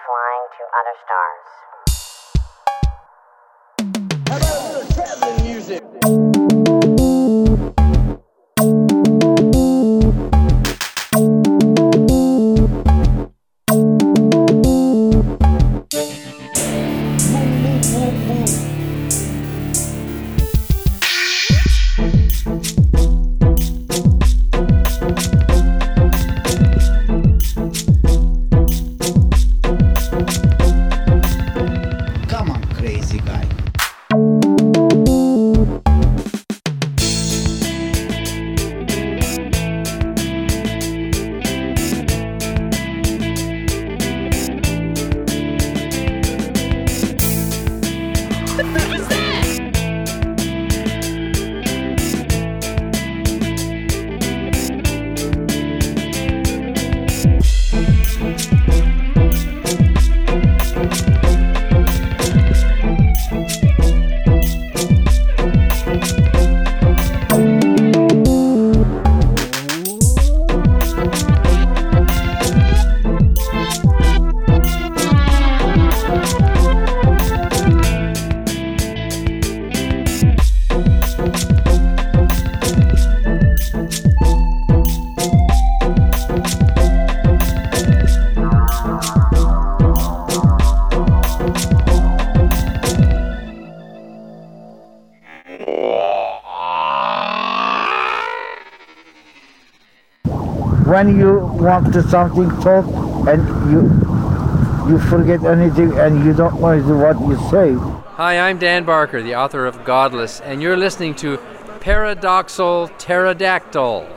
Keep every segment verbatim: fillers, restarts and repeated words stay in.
flying to other stars. How about a little traveling music? Come on, crazy guy. When you want to something talk and you you forget anything and you don't know what you say. Hi, I'm Dan Barker, the author of Godless, and you're listening to Paradoxal Pterodactyl.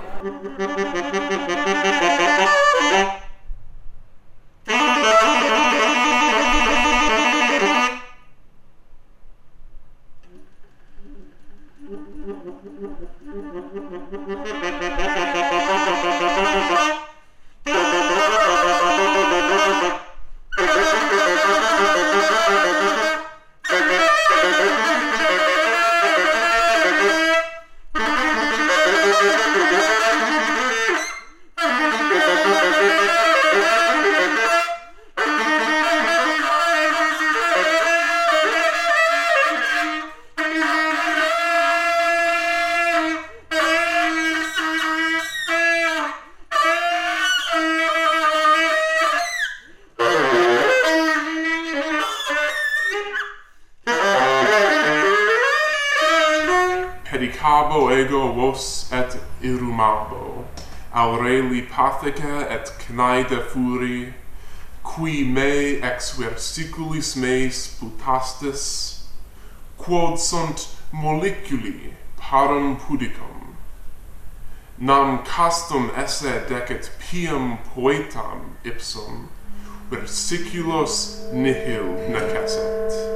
Pedicabo ego vos et irumabo, aureli pathica et cnaida furi, qui me ex versiculis meis putastis, quod sunt moleculi parum pudicum. Nam castum esse decet pium poetam ipsum, versiculos nihil necesset.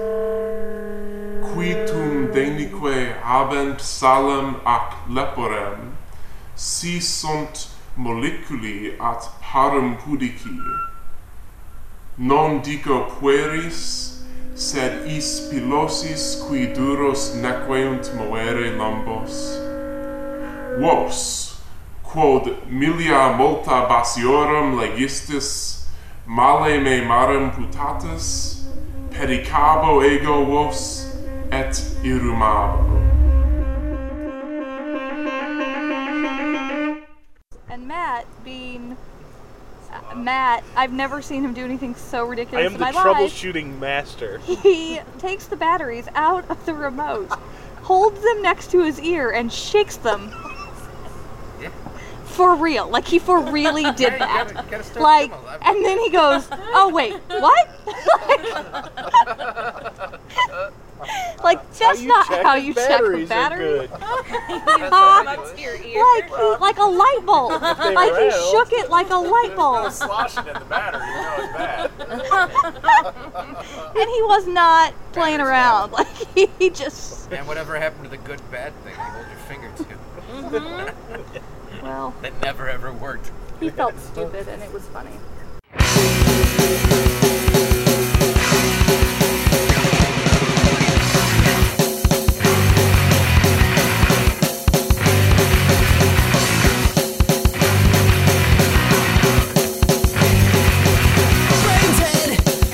Quitum denique habent salem ac leporem, si sunt moleculi at parum pudici. Non dico pueris, sed is pilosis qui duros nequeunt moere lambos. Vos, quod milia multa basiorum legistis, male me marem putatis, pedicabo ego vos, et irumabo. And Matt, being uh, Matt, I've never seen him do anything so I ridiculous am in the my life. troubleshooting master. He takes the batteries out of the remote, holds them next to his ear, and shakes them. For real, like he for really did that. gotta- gotta start Like, somewhere. and then he goes, "Oh wait, what?" Like, like that's you not check how if you check a batteries are battery. good. like he, like a light bulb. they Like he rattle. shook it like a light bulb. Sloshing in the battery, you know it's bad. And he was not playing around. Like he, he just. And whatever happened to the good bad thing you hold your finger to? Well, That never ever worked. he felt stupid, and it was funny. Brains head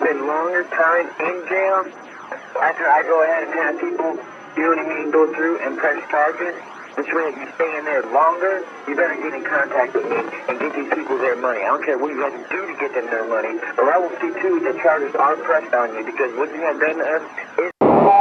spend longer time in jail after I go ahead and have people, you know what I mean, go through and press charges. Which way if you stay in there longer, you better get in contact with me and get these people their money. I don't care what you have to do to get them their money, or I will see too that charges are pressed on you, because what you have done to us is...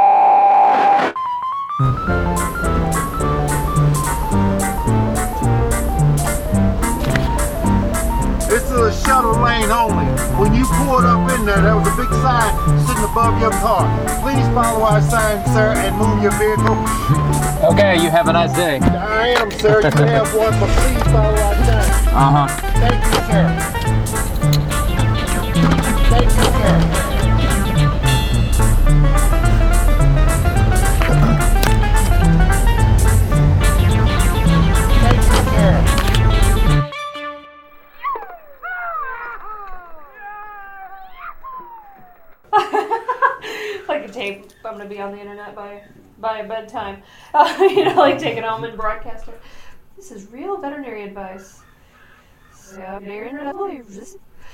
This is a shuttle lane only. When you pulled up in there, there was a big sign sitting above your car. Please follow our sign, sir, and move your vehicle. Okay, you have a nice day. I am, sir. You have one, but please follow our sign. Uh-huh. Thank you, sir. Thank you, sir. Thank you, sir. Like a tape. I'm gonna be on the internet by by bedtime. Uh, you know, like take it home and broadcast it. This is real veterinary advice. So, your internet lawyers.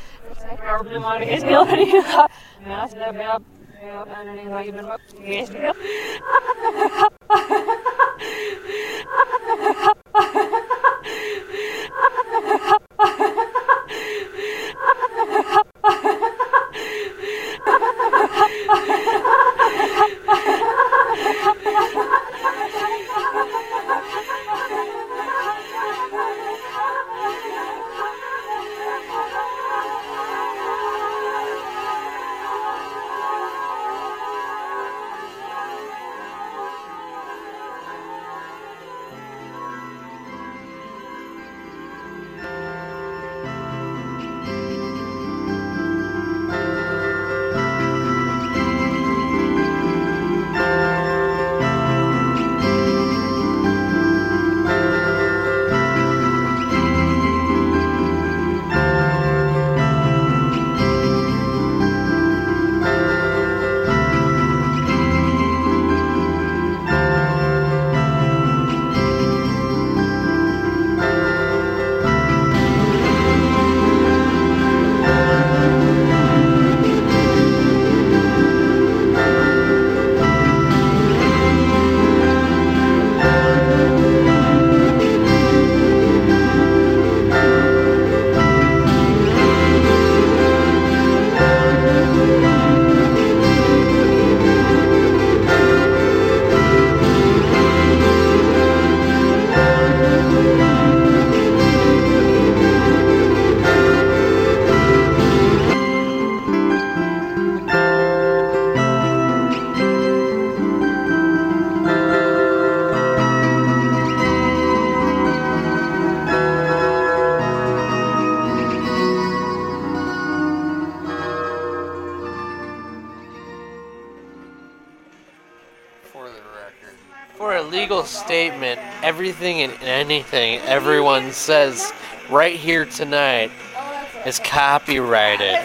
For a legal statement, everything and anything everyone says right here tonight is copyrighted.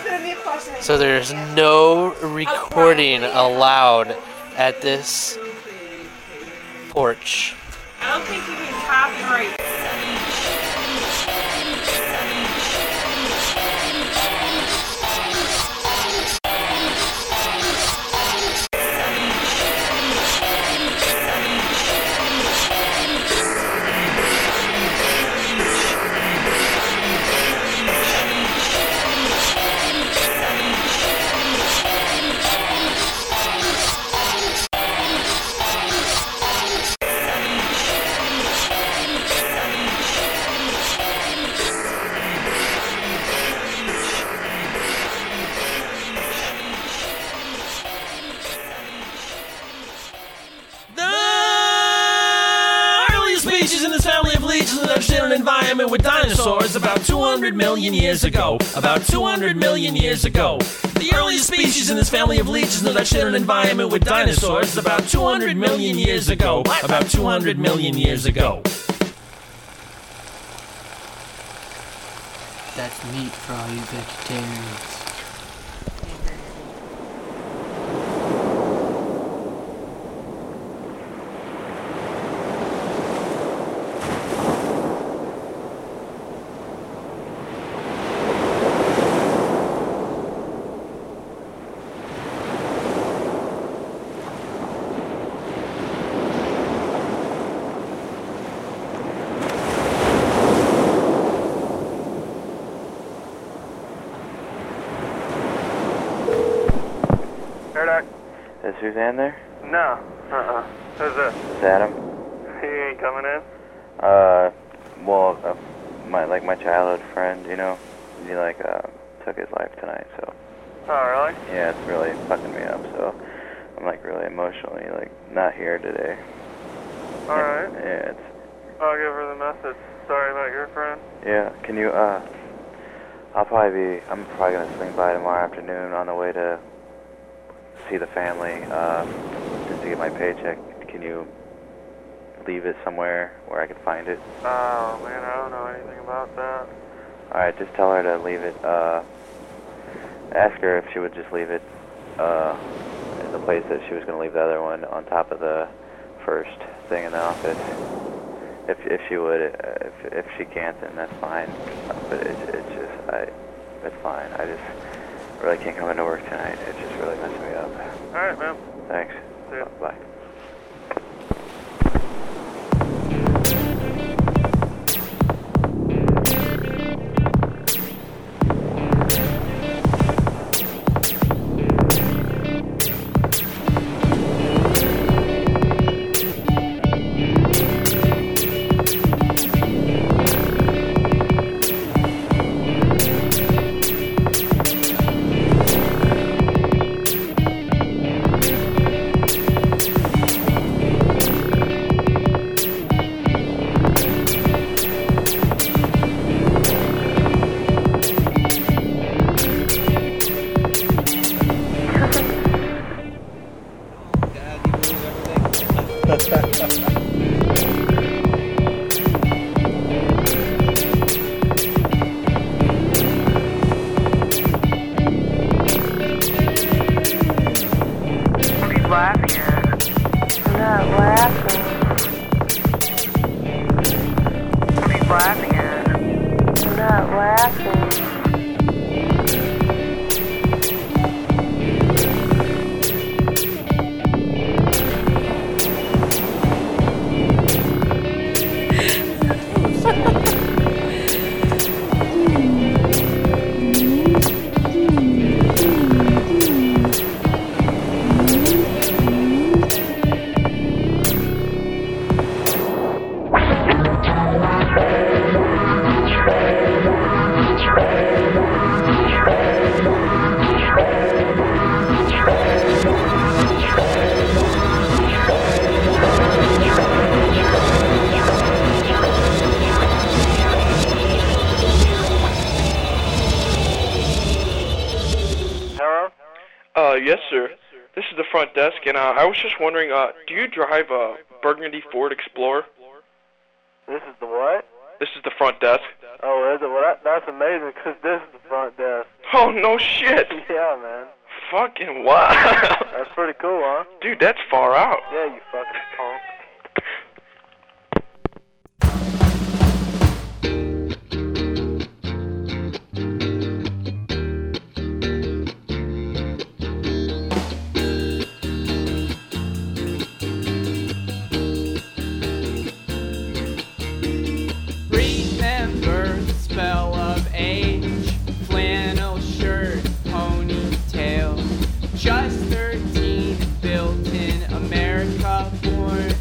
So there's no recording allowed at this porch. I don't think you can copyright environment with dinosaurs about two hundred million years ago. About two hundred million years ago. The earliest species in this family of leeches that shared an environment with dinosaurs about two hundred million years ago. About two hundred million years ago. That's meat for all you vegetarians. Suzanne there? No. Uh-uh. Who's this? It's Adam. He ain't coming in? Uh, well, uh, my like my childhood friend, you know, he like uh, took his life tonight, so. Oh, really? Yeah, it's really fucking me up, so I'm like really emotionally like not here today. Alright. Yeah, it's. I'll give her the message. Sorry about your friend. Yeah, can you, uh, I'll probably be, I'm probably gonna swing by tomorrow afternoon on the way to see the family, uh, just to get my paycheck. Can you leave it somewhere where I can find it? Oh, man, I don't know anything about that. Alright, just tell her to leave it, uh, ask her if she would just leave it, uh, in the place that she was gonna leave the other one on top of the first thing in the office. If if she would, uh, if if she can't, then that's fine. Uh, but it's it's just I, it's fine. I just really can't come into work tonight. It's just really messing me up. All right, man. Thanks. See ya. Bye. yes, sir. This is the front desk, and uh, I was just wondering, uh, do you drive a Burgundy Ford Explorer? This is the what? This is the front desk. Oh, is it? Well, that, that's amazing, because this is the front desk. Oh, no shit. Yeah, man. Fucking wow. That's pretty cool, huh? Dude, that's far out. Yeah, you fucking punk. Just thirteen, built in America, born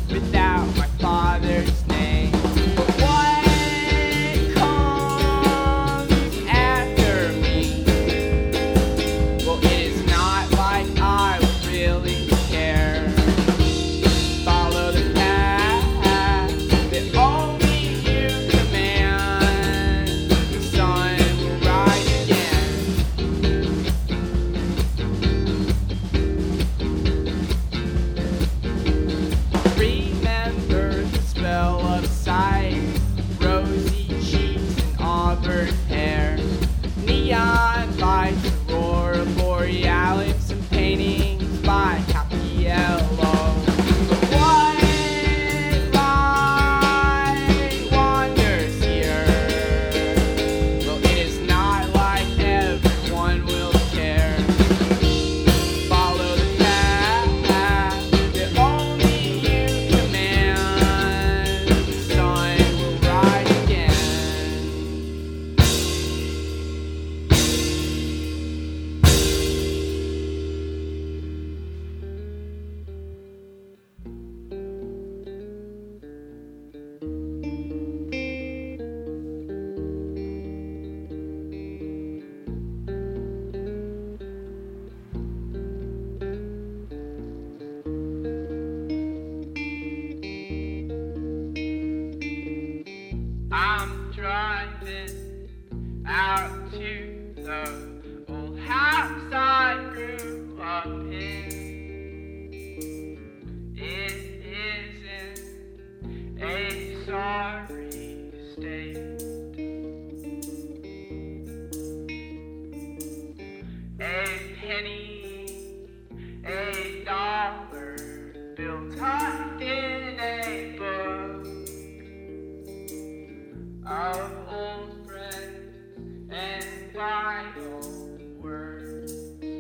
I'm driving out to the old house I grew up in. It is in a sorry state. A penny, a dollar, bill tucked in a book of old friends and Bible words.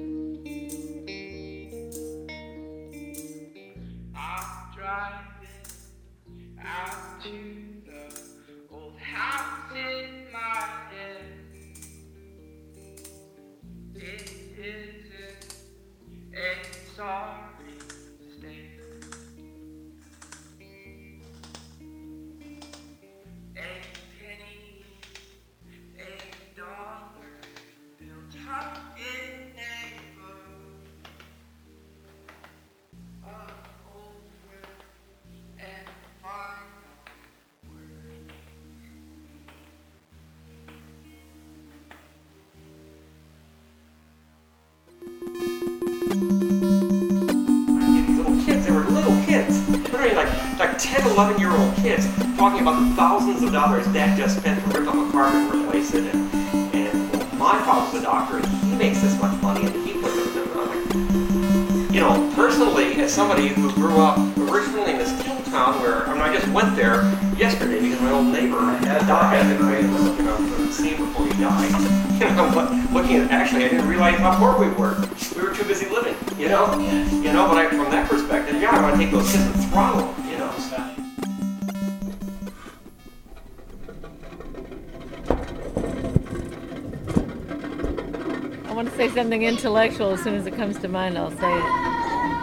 I'm driving out to the old house in my head. It isn't a sorry state. A penny, a dollar, bill tucked in a book of old friends and final words. These little kids, they were little kids, literally like like ten, eleven year old kids, talking about the thousands of dollars dad just spent to rip up a car and replace it. And, and well, my father's a doctor, and he makes this much money, and he puts it in. I'm like, you know, personally, as somebody who grew up originally in this little town where, I mean, I just went there yesterday because my old neighbor had died, and I was, you know, seeing before he died. You know, but looking at, actually, I didn't realize how poor we were. We were too busy living, you know? You know, but I, from that perspective, yeah, I want to take those kids and throttle them, you know? I want to say something intellectual. As soon as it comes to mind, I'll say it.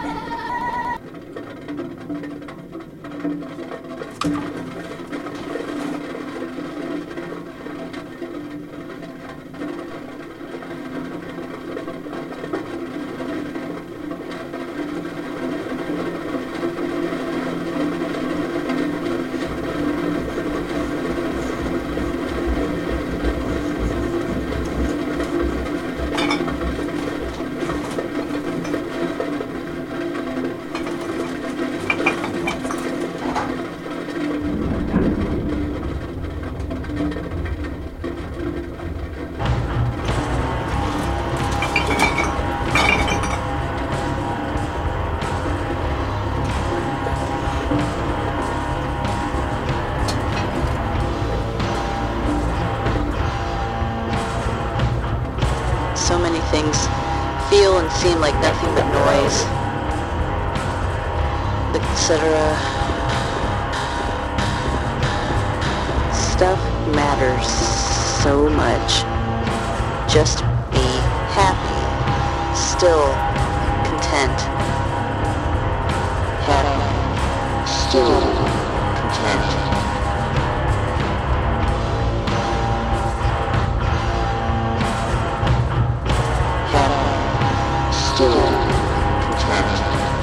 So many things feel and seem like nothing but noise, et cetera. Stuff matters so much. Just be happy, still content. Happy, still content. Still content.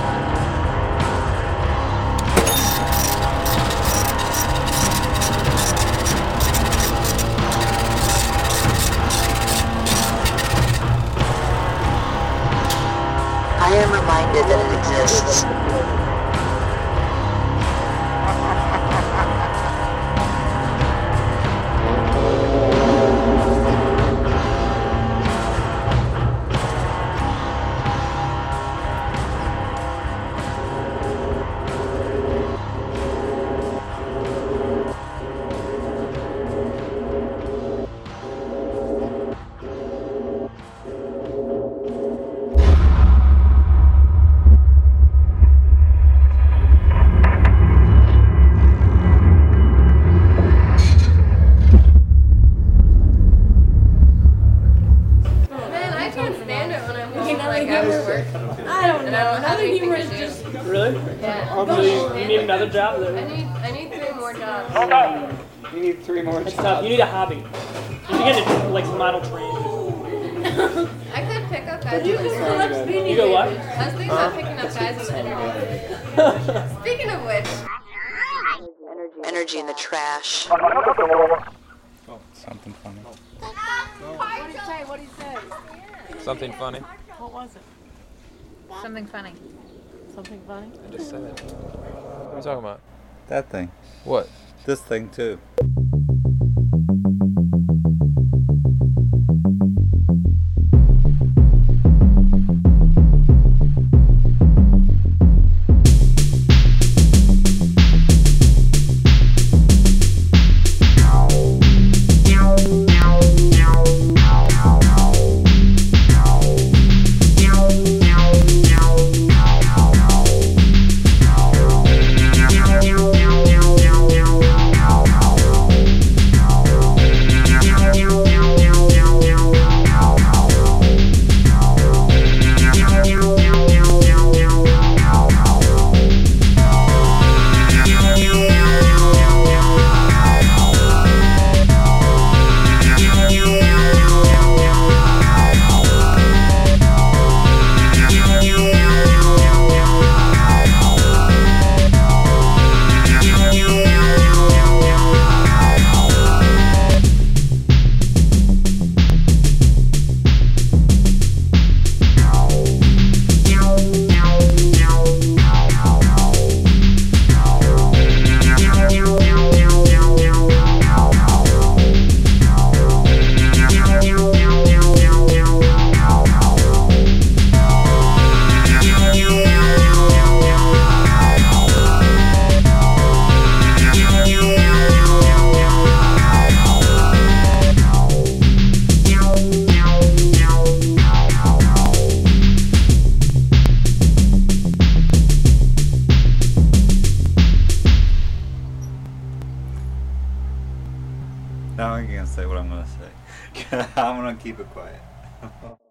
I am reminded that it exists. I don't know. Another humor is just. Really? Yeah. Um, so you, you need another job? I need, I need three more jobs. You need three more jobs. Tough. You need a hobby. You need to get into, like, model training. I could pick up guys. You go You go what? I was thinking about picking up guys on the internet. Speaking of which. energy in the trash. Something funny. What did he say? What did he say? Something funny. What was it? Something funny. Something funny? I just said it. What are you talking about? That thing. What? This thing too. Now I'm gonna say what I'm gonna say. I'm gonna keep it quiet.